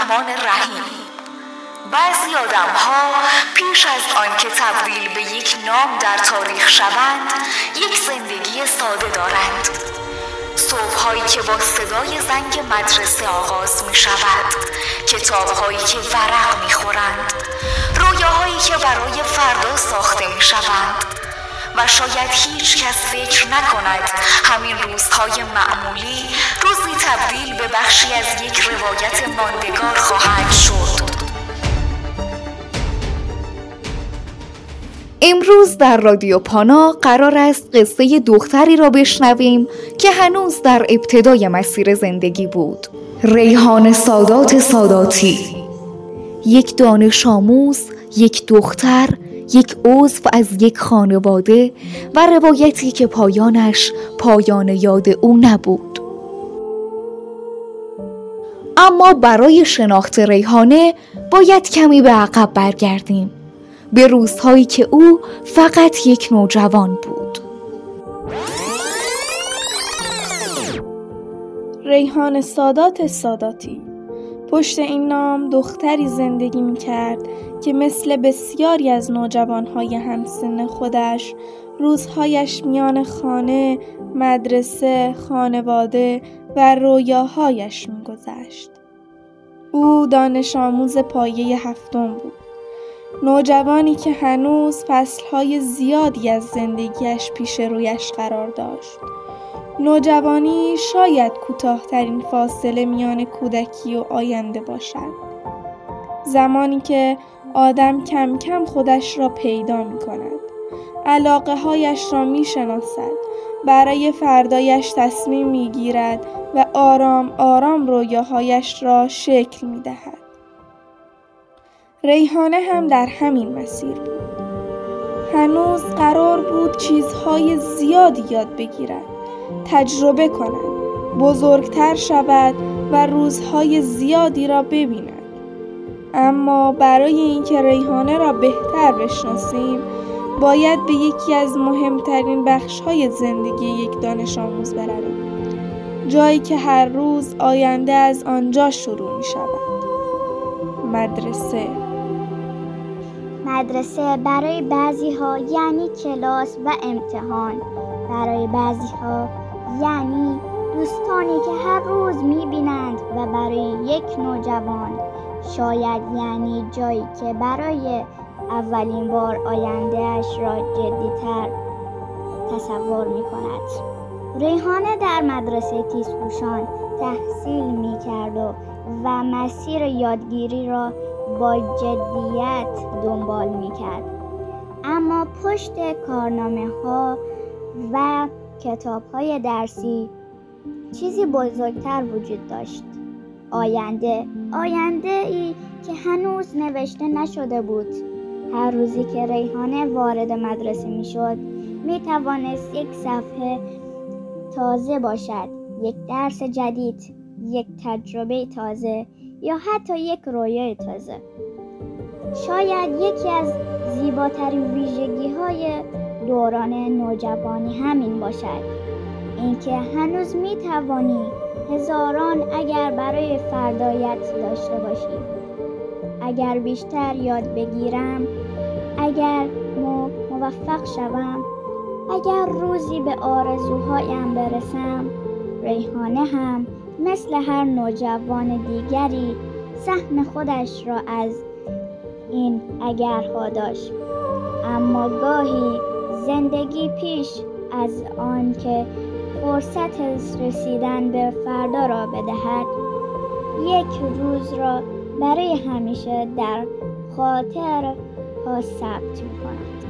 رحمان رحیم. بعضی آدم‌ها پیش از آن که تبدیل به یک نام در تاریخ شوند، یک زندگی ساده دارند. صبح‌هایی که با صدای زنگ مدرسه آغاز می‌شود، کتاب‌هایی که ورق می‌خورند، رویاهایی که برای فردا ساخته می‌شوند و شاید هیچ کس فکر نکند همین روزهای معمولی روزی تبدیل به بخشی از یک روایت ماندگار خواهد شد. امروز در رادیو پانا قرار است قصه دختری را بشنویم که هنوز در ابتدای مسیر زندگی بود. ریحان سادات ساداتی، یک دانش آموز، یک دختر، یک عضو از یک خانواده و روایتی که پایانش پایان یاد او نبود. اما برای شناخت ریحانه باید کمی به عقب برگردیم، به روزهایی که او فقط یک نوجوان بود. ریحان سادات ساداتی. پشت این نام دختری زندگی می‌کرد که مثل بسیاری از نوجوان‌های همسن خودش روزهایش میان خانه، مدرسه، خانواده و رویاهایش می‌گذشت. او دانش آموز پایه هفتم بود. نوجوانی که هنوز فصلهای زیادی از زندگیش پیش رویش قرار داشت. نوجوانی شاید کوتاه‌ترین فاصله میان کودکی و آینده باشد. زمانی که آدم کم کم خودش را پیدا می کند. علاقه هایش را می شناسد. برای فردایش تصمیم می گیرد و آرام آرام رویاهایش را شکل می دهد. ریحانه هم در همین مسیر بود. هنوز قرار بود چیزهای زیادی یاد بگیرد، تجربه کند، بزرگتر شود و روزهای زیادی را ببیند. اما برای اینکه ریحانه را بهتر بشناسیم، باید به یکی از مهمترین بخش‌های زندگی یک دانش آموز برویم. جایی که هر روز آینده از آنجا شروع می شود. مدرسه برای بعضی‌ها یعنی کلاس و امتحان. برای بعضی‌ها یعنی دوستانی که هر روز می‌بینند و برای یک نوجوان شاید یعنی جایی که برای اولین بار آینده‌اش را جدی‌تر تصور می‌کند. ریحانه در مدرسه تیزهوشان تحصیل می‌کرد و مسیر یادگیری را با جدیت دنبال می‌کرد. اما پشت کارنامه‌ها و کتاب‌های درسی چیزی بزرگتر وجود داشت. آینده‌ای که هنوز نوشته نشده بود. هر روزی که ریحانه وارد مدرسه می‌شد، می‌توانست یک صفحه تازه باشد، یک درس جدید، یک تجربه تازه یا حتی یک رویای تازه. شاید یکی از زیباترین ویژگی‌های دوران نوجوانی همین باشد، اینکه هنوز می‌توانی هزاران اگر برای فردایت داشته باشی. اگر بیشتر یاد بگیرم، اگر موفق شوم، اگر روزی به آرزوهایم برسم. ریحانه هم مثل هر نوجوان دیگری سهم خودش را از این اگرها داشت. اما گاهی زندگی پیش از آن که فرصت رسیدن به فردا را بدهد، یک روز را برای همیشه در خاطر ها ثبت می‌کند.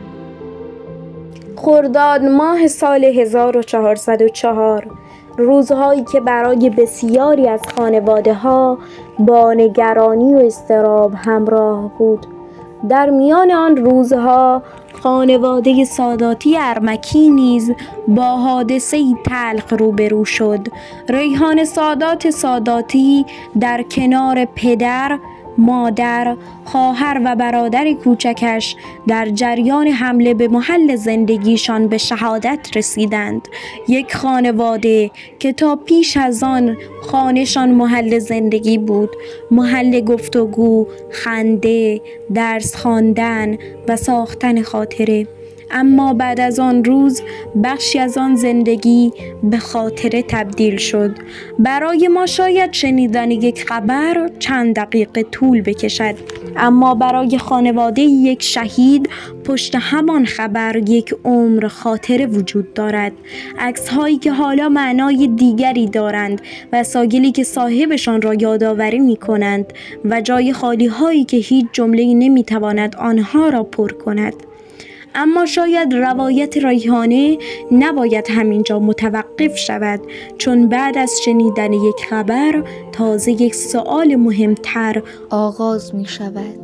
خرداد ماه سال 1404، روزهایی که برای بسیاری از خانواده‌ها با نگرانی و اضطراب همراه بود. در میان آن روزها خانواده ساداتی ارمکی نیز با حادثه‌ای تلخ روبرو شد. ریحان سادات ساداتی در کنار پدر مادر، خواهر و برادر کوچکش در جریان حمله به محل زندگیشان به شهادت رسیدند. یک خانواده که تا پیش از آن خانه‌شان محل زندگی بود، محل گفتگو، خنده، درس خواندن و ساختن خاطره. اما بعد از آن روز بخشی از آن زندگی به خاطره تبدیل شد. برای ما شاید شنیدن یک خبر چند دقیقه طول بکشد، اما برای خانواده یک شهید پشت همان خبر یک عمر خاطره وجود دارد. عکس‌هایی که حالا معنای دیگری دارند، وسایلی که صاحبشان را یادآوری می‌کنند و جای خالی‌هایی که هیچ جمله‌ای نمی‌تواند آنها را پر کند. اما شاید روایت ریحانه نباید همینجا متوقف شود، چون بعد از شنیدن یک خبر تازه یک سؤال مهمتر آغاز می شود.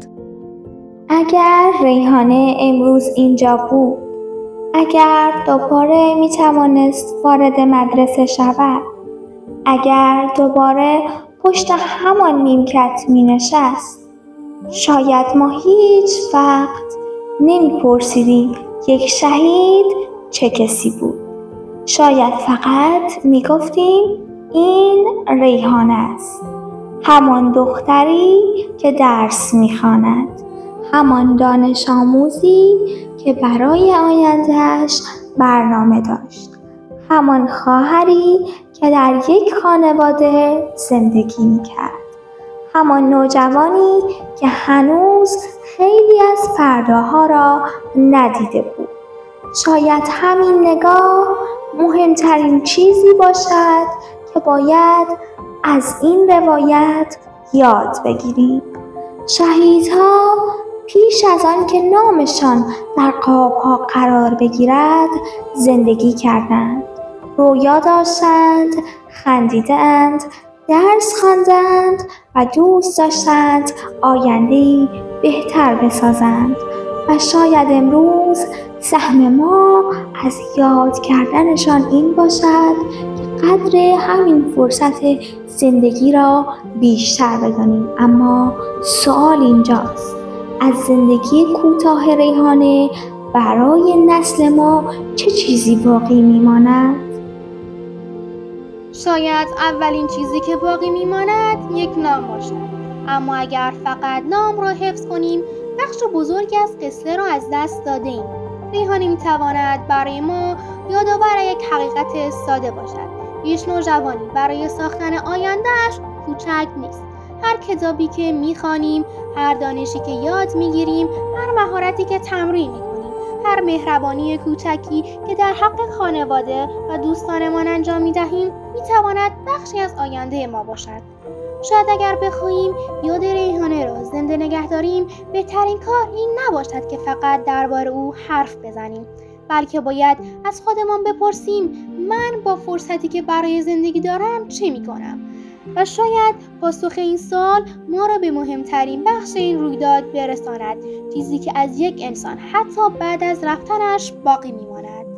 اگر ریحانه امروز اینجا بود، اگر دوباره می توانست وارد مدرسه شود، اگر دوباره پشت همان نیمکت می نشست، شاید ما هیچ وقت نمی‌پرسیدیم یک شهید چه کسی بود. شاید فقط میگفتیم این ریحانه است، همان دختری که درس میخواند، همان دانش آموزی که برای آیندهش برنامه داشت، همان خواهری که در یک خانواده زندگی میکرد، همان نوجوانی که هنوز خیلی از فرداها را ندیده بود. شاید همین نگاه مهمترین چیزی باشد که باید از این روایت یاد بگیریم. شهیدها پیش از آن که نامشان در قاب‌ها قرار بگیرد زندگی کردند، رویا داشتند، خندیدند، درس خواندند و دوست داشتند آینده‌ای بهتر بسازند. و شاید امروز سهم ما از یاد کردنشان این باشد که قدر همین فرصت زندگی را بیشتر بدانیم. اما سوال اینجاست، از زندگی کوتاه ریحانه برای نسل ما چه چیزی باقی میماند؟ شاید اولین چیزی که باقی میماند یک نام باشد. اما اگر فقط نام را حفظ کنیم، بخش بزرگی از قصه را از دست داده ایم. ریحانه میتواند برای ما یادآور یک حقیقت ساده باشد. هیچ نوجوانی برای ساختن آینده‌اش کوچک نیست. هر کتابی که میخوانیم، هر دانشی که یاد میگیریم، هر مهارتی که تمرین میکنیم، هر مهربانی کوچکی که در حق خانواده و دوستانمان انجام میدهیم، میتواند بخشی از آینده ما باشد. شاید اگر بخواهیم یاد ریحانه را زنده نگه داریم، بهترین کار این نباشد که فقط درباره او حرف بزنیم، بلکه باید از خودمان بپرسیم من با فرصتی که برای زندگی دارم چه میکنم؟ و شاید پاسخ این سوال ما را به مهمترین بخش این رویداد برساند، چیزی که از یک انسان حتی بعد از رفتنش باقی میماند.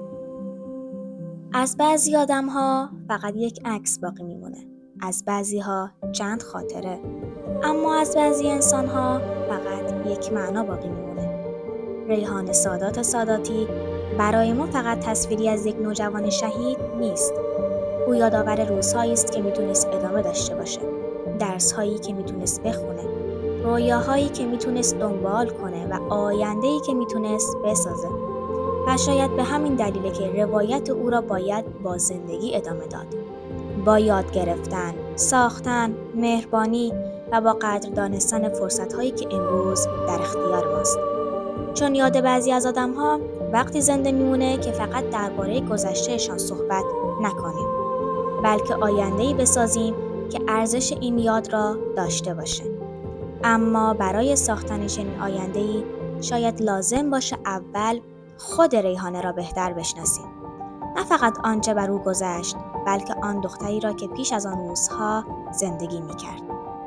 از بعضی آدم‌ها فقط یک عکس باقی میمونه، از بعضی‌ها چند خاطره، اما از بعضی انسان‌ها فقط یک معنا باقی میمونه. ریحانه ساداتی برای ما فقط تصویری از یک نوجوان شهید نیست. او یادآور روزهایی است که میتونست ادامه داشته باشه، درس‌هایی که میتونست بخونه، رویاهایی که میتونست دنبال کنه و آینده‌ای که میتونست بسازه. و شاید به همین دلیله که روایت او را باید با زندگی ادامه داد، با یاد گرفتن، ساختن، مهربانی و با قدر دانستن فرصت‌هایی که امروز در اختیار ماست. چون یاد بعضی از آدم‌ها وقتی زنده میمونه که فقط درباره گذشتهشان صحبت نکنیم، بلکه آینده‌ای بسازیم که ارزش این یاد را داشته باشه. اما برای ساختن چنین آینده‌ای شاید لازم باشه اول خود ریحانه را بهتر بشناسیم. نه فقط آنچه بر او گذشت، بلکه آن دختری را که پیش از آن روزها زندگی می‌کرد.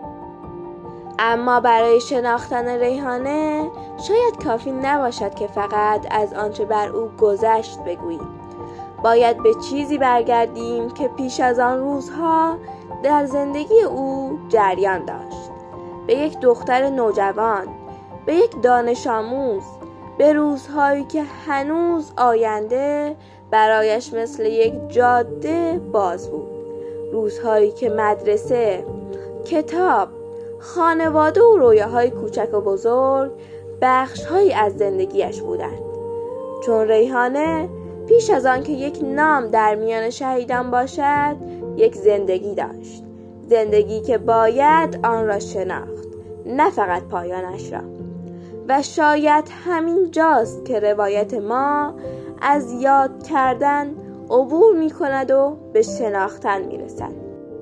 اما برای شناختن ریحانه شاید کافی نباشد که فقط از آنچه بر او گذشت بگوییم. باید به چیزی برگردیم که پیش از آن روزها در زندگی او جریان داشت. به یک دختر نوجوان، به یک دانش آموز، به روزهایی که هنوز آینده برایش مثل یک جاده باز بود. روزهایی که مدرسه، کتاب، خانواده و رویاهای کوچک و بزرگ بخشهایی از زندگیش بودند. چون ریحانه پیش از آن که یک نام در میان شهیدان باشد، یک زندگی داشت. زندگی که باید آن را شناخت، نه فقط پایانش را. و شاید همین جاست که روایت ما از یاد کردن عبور می کند و به شناختن می رسد.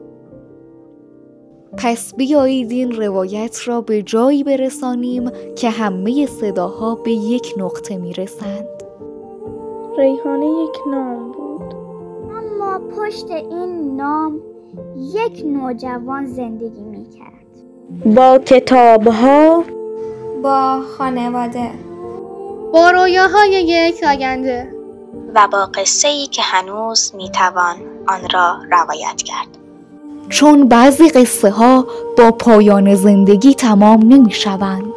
پس بیایید این روایت را به جایی برسانیم که همه صداها به یک نقطه می رسند. ریحانه یک نام بود، اما پشت این نام یک نوجوان زندگی می کرد. با کتاب‌ها، با خانواده، با رویاهای یک آینده و با قصه‌ای که هنوز میتوان آن را روایت کرد. چون بعضی قصه ها با پایان زندگی تمام نمی شوند.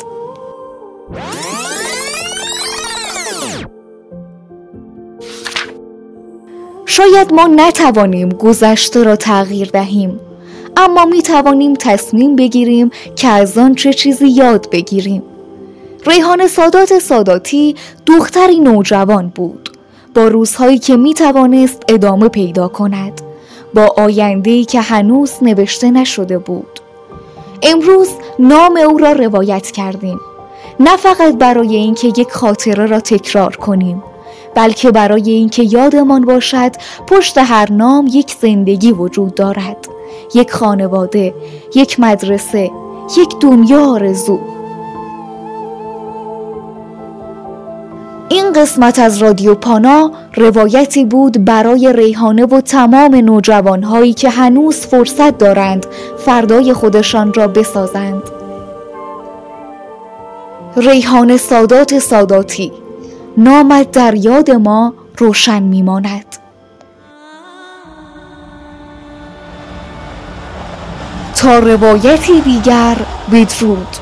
شاید ما نتوانیم گذشته را تغییر دهیم، اما می توانیم تصمیم بگیریم که از آن چه چیزی یاد بگیریم. ریحانه سادات ساداتی دختری نوجوان بود، با روزهایی که می توانست ادامه پیدا کند، با آینده‌ای که هنوز نوشته نشده بود. امروز نام او را روایت کردیم، نه فقط برای اینکه یک خاطره را تکرار کنیم، بلکه برای اینکه یادمان باشد پشت هر نام یک زندگی وجود دارد، یک خانواده، یک مدرسه، یک دنیا آرزو. این قسمت از رادیو پانا روایتی بود برای ریحانه و تمام نوجوانهایی که هنوز فرصت دارند فردای خودشان را بسازند. ریحانه سادات ساداتی، نامت در یاد ما روشن میماند. تا روایتی دیگر، بدرود.